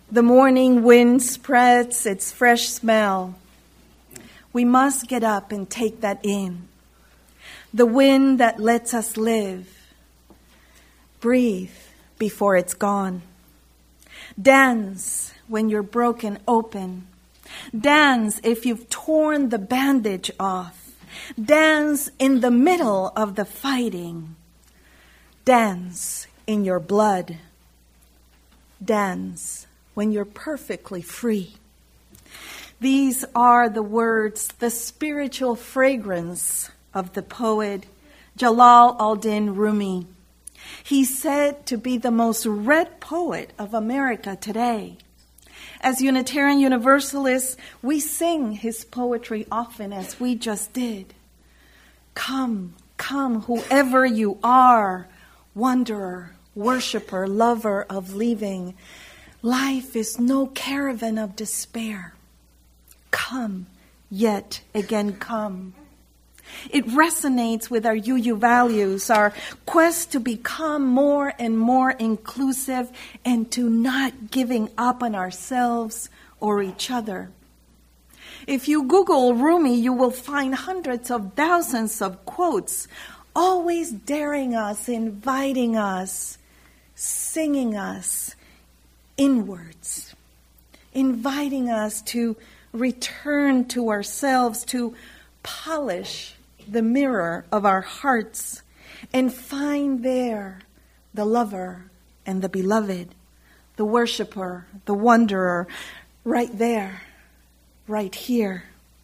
The morning wind spreads its fresh smell. We must get up and take that in. The wind that lets us live. Breathe before it's gone. Dance when you're broken open. Dance if you've torn the bandage off. Dance in the middle of the fighting. Dance in your blood. Dance when you're perfectly free. These are the words, the spiritual fragrance of the poet Jalal al-Din Rumi. He's said to be the most read poet of America today. As Unitarian Universalists, we sing his poetry often, as we just did. Come, come, whoever you are, wanderer, worshiper, lover of leaving. Life is no caravan of despair. Come, yet again come. It resonates with our UU values, our quest to become more and more inclusive and to not giving up on ourselves or each other. If you Google Rumi, you will find hundreds of thousands of quotes, always daring us, inviting us, singing us inwards, inviting us to return to ourselves, to polish the mirror of our hearts and find there the lover and the beloved, the worshiper, the wanderer, right there, right here.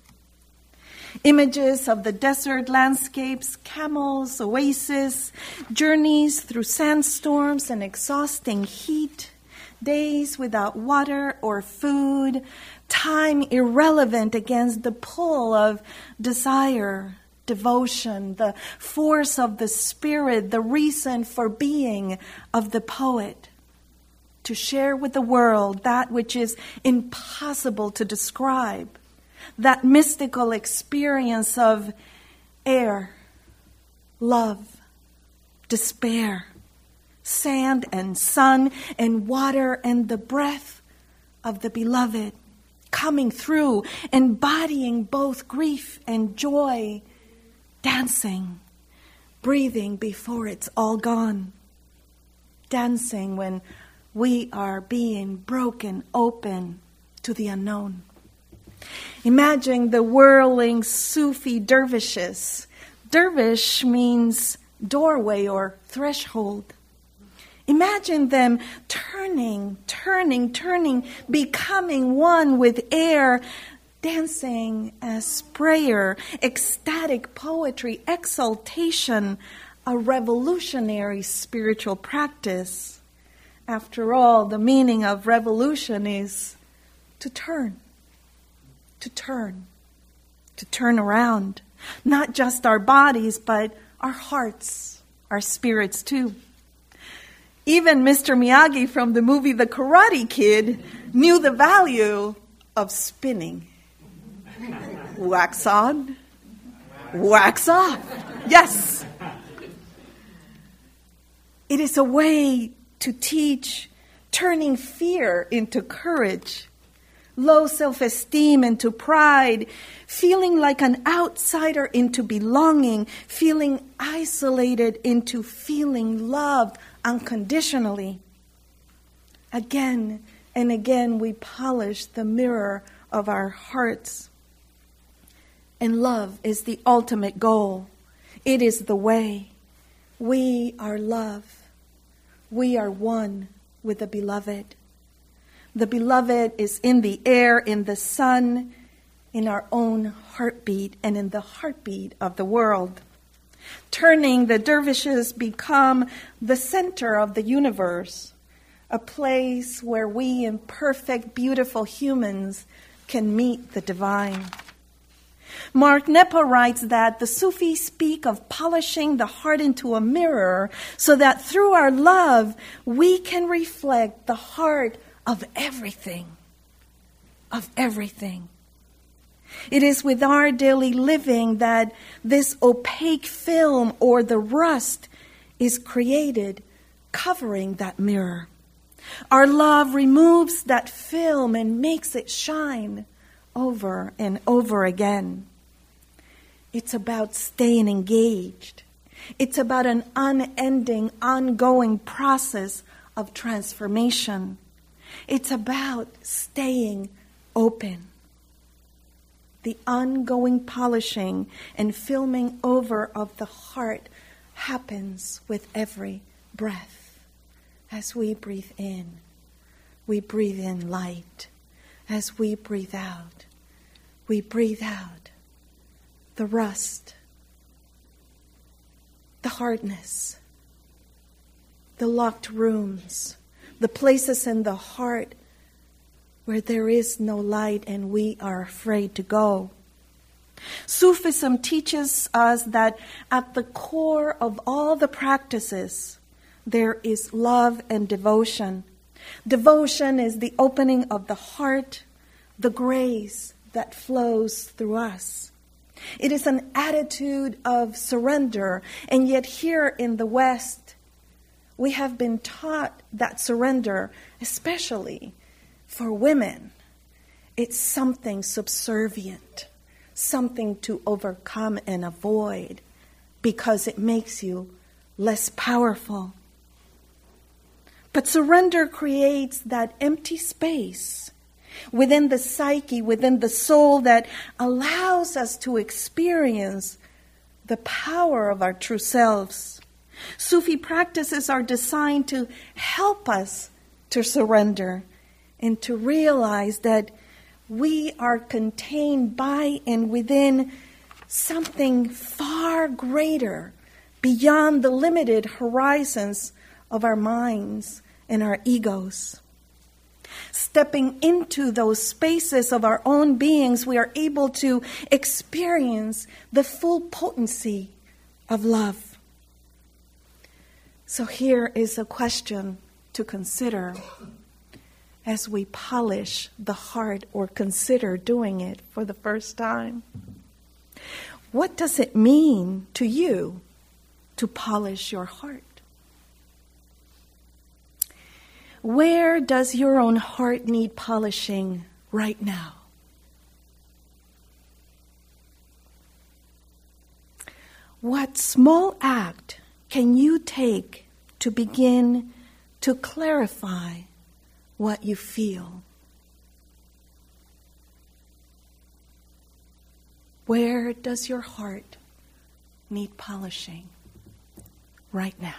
Images of the desert landscapes, camels, oasis, journeys through sandstorms and exhausting heat, days without water or food, time irrelevant against the pull of desire, devotion, the force of the spirit, the reason for being of the poet. To share with the world that which is impossible to describe, that mystical experience of air, love, despair, sand and sun and water and the breath of the beloved, coming through, embodying both grief and joy, dancing, breathing before it's all gone, dancing when we are being broken open to the unknown. Imagine the whirling Sufi dervishes. Dervish means doorway or threshold. Imagine them turning, becoming one with air, dancing as prayer, ecstatic poetry, exaltation, a revolutionary spiritual practice. After all, the meaning of revolution is to turn around. Not just our bodies, but our hearts, our spirits too. Even Mr. Miyagi from the movie The Karate Kid knew the value of spinning. Wax on, wax off. Yes. It is a way to teach turning fear into courage, low self-esteem into pride, feeling like an outsider into belonging, feeling isolated into feeling loved unconditionally. Again and again we polish the mirror of our hearts. And love is the ultimate goal. It is the way. We are love. We are one with the beloved. The beloved is in the air, in the sun, in our own heartbeat, and in the heartbeat of the world. Turning, the dervishes become the center of the universe, a place where we imperfect, beautiful humans can meet the divine. Mark Nepo writes that the Sufis speak of polishing the heart into a mirror so that through our love we can reflect the heart of everything. It is with our daily living that this opaque film or the rust is created, covering that mirror. Our love removes that film and makes it shine over and over again. It's about staying engaged. It's about an unending, ongoing process of transformation. It's about staying open. The ongoing polishing and filming over of the heart happens with every breath. As we breathe in light. As we breathe out the rust, the hardness, the locked rooms, the places in the heart where there is no light and we are afraid to go. Sufism teaches us that at the core of all the practices, there is love and devotion. Devotion is the opening of the heart, the grace that flows through us. It is an attitude of surrender, and yet here in the West, we have been taught that surrender, especially for women, it's something subservient, something to overcome and avoid because it makes you less powerful. But surrender creates that empty space within the psyche, within the soul that allows us to experience the power of our true selves. Sufi practices are designed to help us to surrender and to realize that we are contained by and within something far greater beyond the limited horizons of our minds and our egos. Stepping into those spaces of our own beings, we are able to experience the full potency of love. So here is a question to consider as we polish the heart or consider doing it for the first time. What does it mean to you to polish your heart? Where does your own heart need polishing right now? What small act can you take to begin to clarify what you feel? Where does your heart need polishing right now?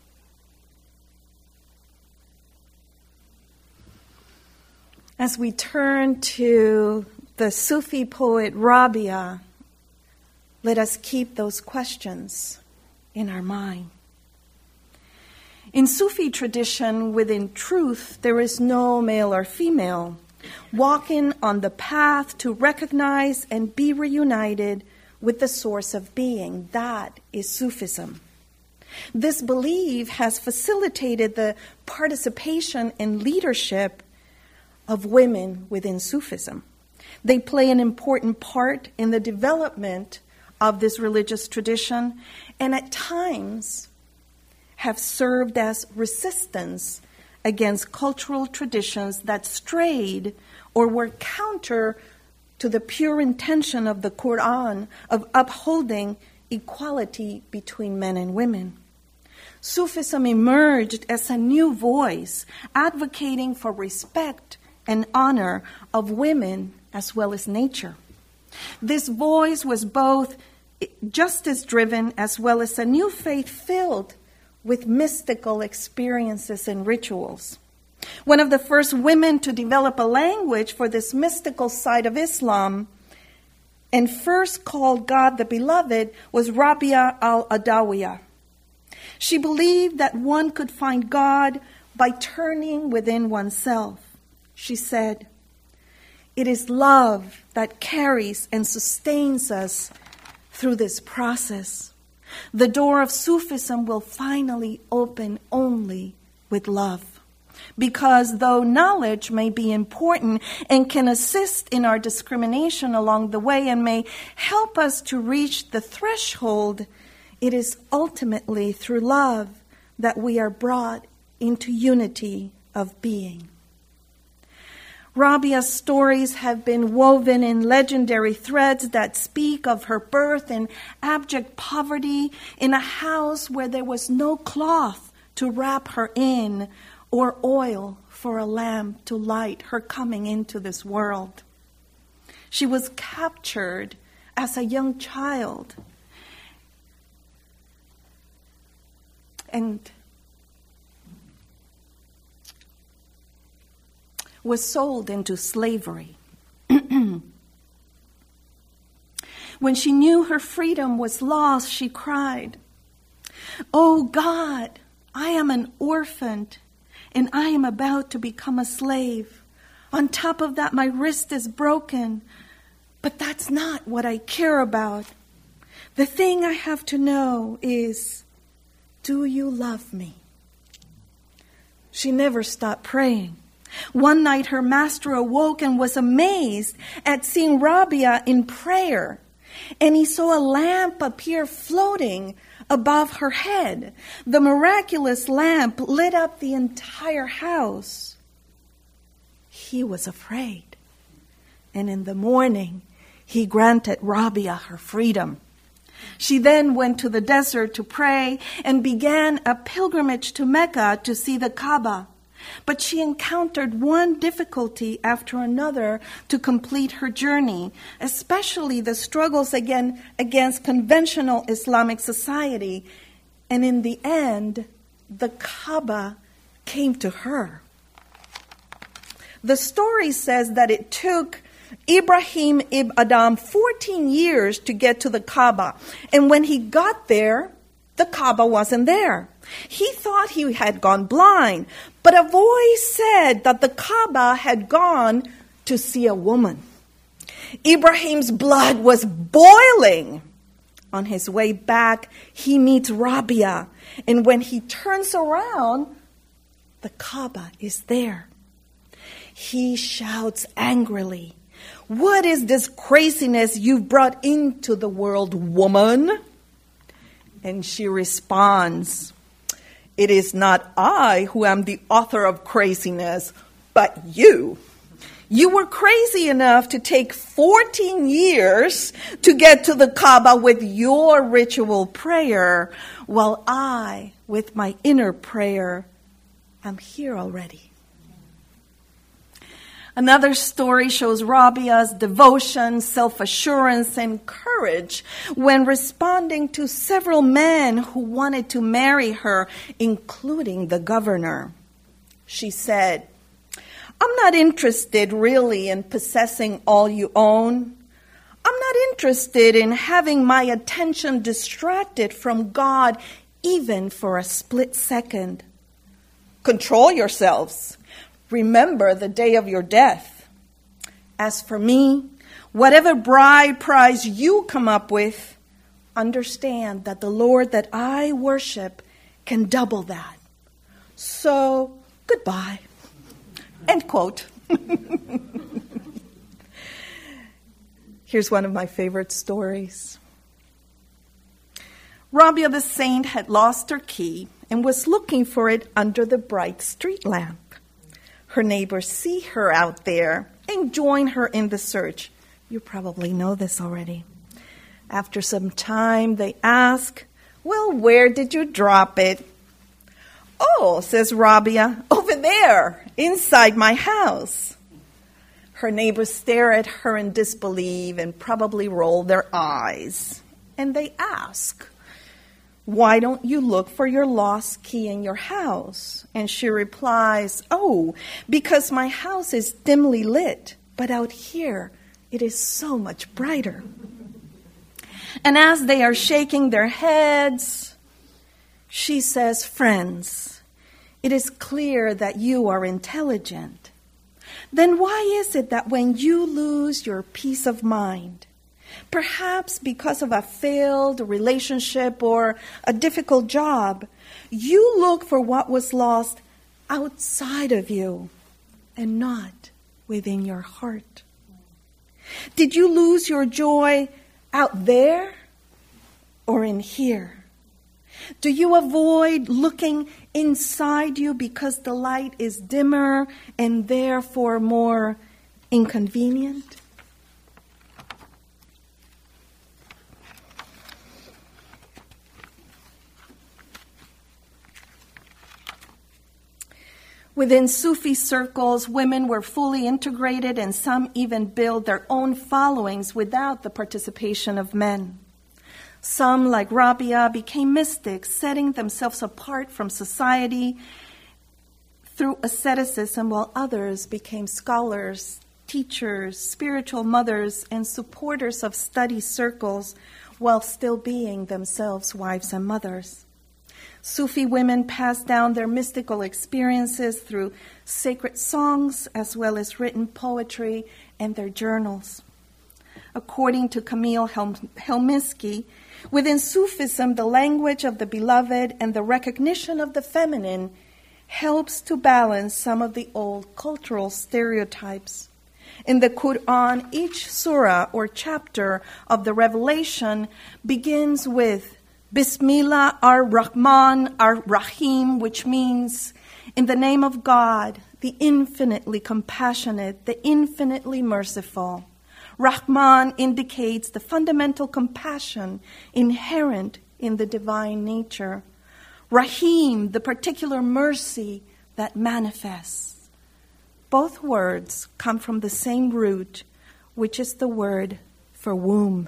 As we turn to the Sufi poet Rabia, let us keep those questions in our mind. In Sufi tradition, within truth, there is no male or female. Walking on the path to recognize and be reunited with the source of being, that is Sufism. This belief has facilitated the participation and leadership of women within Sufism. They play an important part in the development of this religious tradition, and at times have served as resistance against cultural traditions that strayed or were counter to the pure intention of the Quran of upholding equality between men and women. Sufism emerged as a new voice advocating for respect and honor of women as well as nature. This voice was both justice-driven as well as a new faith filled with mystical experiences and rituals. One of the first women to develop a language for this mystical side of Islam and first called God the Beloved was Rabia al-Adawiyah. She believed that one could find God by turning within oneself. She said, "It is love that carries and sustains us through this process. The door of Sufism will finally open only with love. Because though knowledge may be important and can assist in our discrimination along the way and may help us to reach the threshold, it is ultimately through love that we are brought into unity of being. Rabia's stories have been woven in legendary threads that speak of her birth in abject poverty in a house where there was no cloth to wrap her in or oil for a lamp to light her coming into this world. She was captured as a young child and was sold into slavery. When she knew her freedom was lost, she cried, "Oh God, I am an orphan, and I am about to become a slave. On top of that, my wrist is broken. But that's not what I care about. The thing I have to know is, do you love me?" She never stopped praying. One night her master awoke and was amazed at seeing Rabia in prayer. And he saw a lamp appear floating above her head. The miraculous lamp lit up the entire house. He was afraid. And in the morning, he granted Rabia her freedom. She then went to the desert to pray and began a pilgrimage to Mecca to see the Kaaba. But she encountered one difficulty after another to complete her journey, especially the struggles against conventional Islamic society. And in the end, the Kaaba came to her. The story says that it took Ibrahim ibn Adham 14 years to get to the Kaaba. And when he got there, the Kaaba wasn't there. He thought he had gone blind, but a voice said that the Kaaba had gone to see a woman. Ibrahim's blood was boiling. On his way back, he meets Rabia, and when he turns around, the Kaaba is there. He shouts angrily, "What is this craziness you've brought into the world, woman?" And she responds, "It is not I who am the author of craziness, but you. You were crazy enough to take 14 years to get to the Kaaba with your ritual prayer, while I, with my inner prayer, am here already." Another story shows Rabia's devotion, self-assurance, and courage when responding to several men who wanted to marry her, including the governor. She said, "I'm not interested really in possessing all you own. I'm not interested in having my attention distracted from God even for a split second. Control yourselves. Remember the day of your death. As for me, whatever bride price you come up with, understand that the Lord that I worship can double that. So, goodbye." End quote. Here's one of my favorite stories. Rabia the saint had lost her key and was looking for it under the bright street lamp. Her neighbors see her out there and join her in the search. You probably know this already. After some time, they ask, "Well, where did you drop it?" "Oh," says Rabia, "over there, inside my house." Her neighbors stare at her in disbelief and probably roll their eyes. And they ask, "Why don't you look for your lost key in your house?" And she replies, "Oh, because my house is dimly lit, but out here it is so much brighter." And as they are shaking their heads, she says, "Friends, it is clear that you are intelligent. Then why is it that when you lose your peace of mind, perhaps because of a failed relationship or a difficult job, you look for what was lost outside of you and not within your heart? Did you lose your joy out there or in here? Do you avoid looking inside you because the light is dimmer and therefore more inconvenient? Within Sufi circles, women were fully integrated, and some even built their own followings without the participation of men. Some, like Rabia, became mystics, setting themselves apart from society through asceticism, while others became scholars, teachers, spiritual mothers, and supporters of study circles, while still being themselves wives and mothers. Sufi women passed down their mystical experiences through sacred songs as well as written poetry and their journals. According to Camille Helminsky, within Sufism, the language of the beloved and the recognition of the feminine helps to balance some of the old cultural stereotypes. In the Quran, each surah or chapter of the Revelation begins with Bismillah ar-Rahman ar-Rahim, which means, in the name of God, the infinitely compassionate, the infinitely merciful. Rahman indicates the fundamental compassion inherent in the divine nature. Rahim, the particular mercy that manifests. Both words come from the same root, which is the word for womb.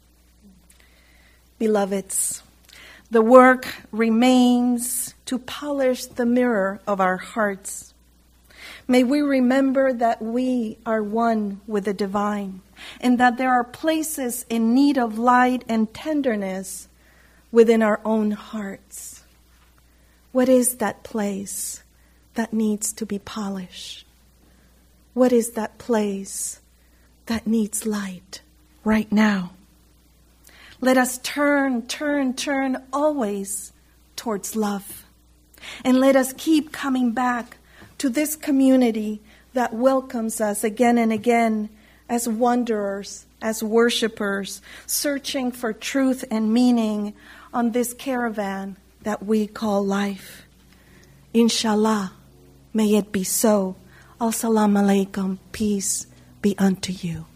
Beloveds, the work remains to polish the mirror of our hearts. May we remember that we are one with the divine, and that there are places in need of light and tenderness within our own hearts. What is that place that needs to be polished? What is that place that needs light right now? Let us turn always towards love. And let us keep coming back to this community that welcomes us again and again as wanderers, as worshipers, searching for truth and meaning on this caravan that we call life. Inshallah, may it be so. As-salamu alaykum, peace be unto you.